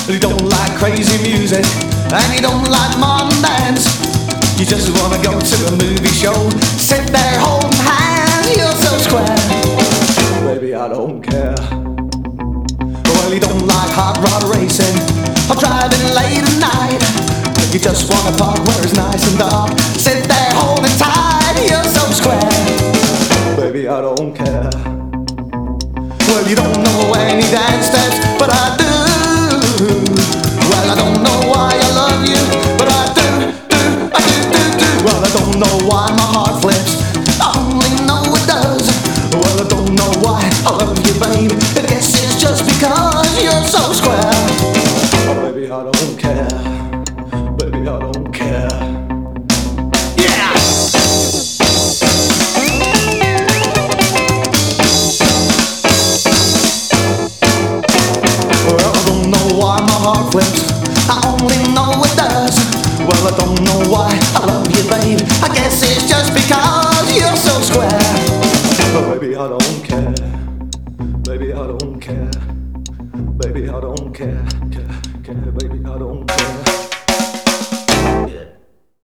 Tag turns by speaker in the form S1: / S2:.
S1: You don't like crazy music, and you don't like modern dance. You just wanna go to a movie show, sit there holding hands. You're so square, baby, I don't care. Well, you don't like hot rod racing or driving late at night. You just wanna park where it's nice and dark, sit there holding tight. You're so square, baby, I don't care. Well, you don't know any dance steps, but I do. Well, I don't know why I love you, but I do. Well, I don't know why my heart flips, I only know it does. Well, I don't know why I love you, baby. I guess it's just because you're so square. Oh, baby, I don't care. Baby, I don't care. Yeah! Well, I don't know why my heart flips, I only know it does. Well, I don't know why I love you, babe. I guess it's just because you're so square. But baby, I don't care. Baby, I don't care. Baby, I don't care. Baby, I don't care.